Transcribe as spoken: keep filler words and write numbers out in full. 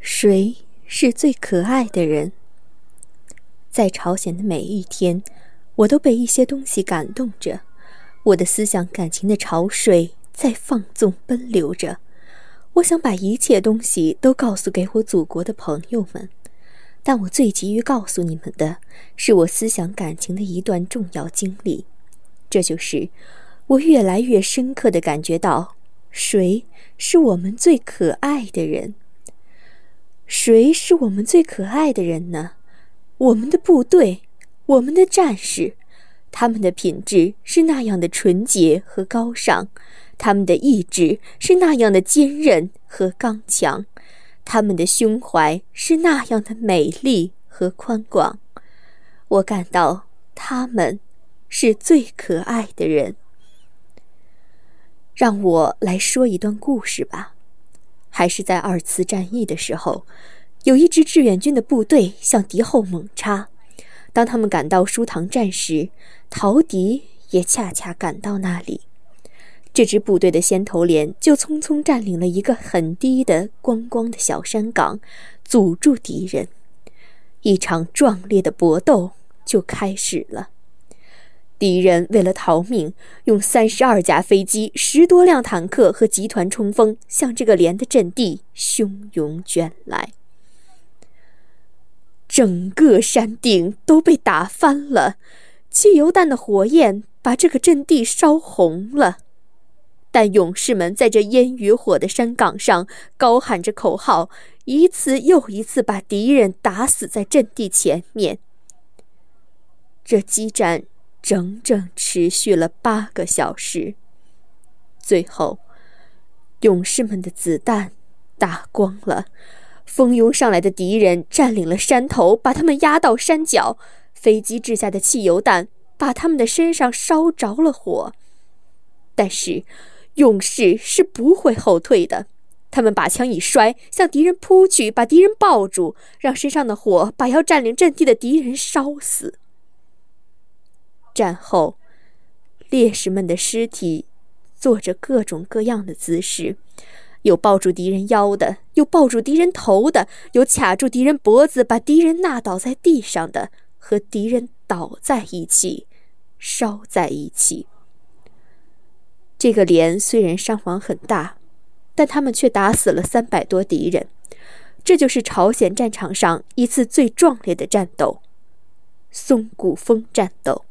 谁是最可爱的人？在朝鲜的每一天，我都被一些东西感动着，我的思想感情的潮水在放纵奔流着。我想把一切东西都告诉给我祖国的朋友们，但我最急于告诉你们的是我思想感情的一段重要经历，这就是我越来越深刻地感觉到，谁是我们最可爱的人？谁是我们最可爱的人呢？我们的部队，我们的战士，他们的品质是那样的纯洁和高尚，他们的意志是那样的坚韧和刚强，他们的胸怀是那样的美丽和宽广。我感到他们是最可爱的人。让我来说一段故事吧。还是在二次战役的时候，有一支志愿军的部队向敌后猛插。当他们赶到舒塘站时，陶迪也恰恰赶到那里。这支部队的先头连就匆匆占领了一个很低的光光的小山岗，阻住敌人。一场壮烈的搏斗就开始了。敌人为了逃命，用三十二架飞机、十多辆坦克和集团冲锋向这个连的阵地汹涌卷来。整个山顶都被打翻了，汽油弹的火焰把这个阵地烧红了。但勇士们在这烟与火的山岗上高喊着口号，一次又一次把敌人打死在阵地前面。这激战整整持续了八个小时，最后，勇士们的子弹打光了，蜂拥上来的敌人占领了山头，把他们压到山脚，飞机掷下的汽油弹把他们的身上烧着了火。但是，勇士是不会后退的，他们把枪一摔，向敌人扑去，把敌人抱住，让身上的火把要占领阵地的敌人烧死。战后，烈士们的尸体做着各种各样的姿势，有抱住敌人腰的，有抱住敌人头的，有卡住敌人脖子把敌人纳倒在地上的，和敌人倒在一起，烧在一起。这个连虽然伤亡很大，但他们却打死了三百多敌人。这就是朝鲜战场上一次最壮烈的战斗——松骨峰战斗。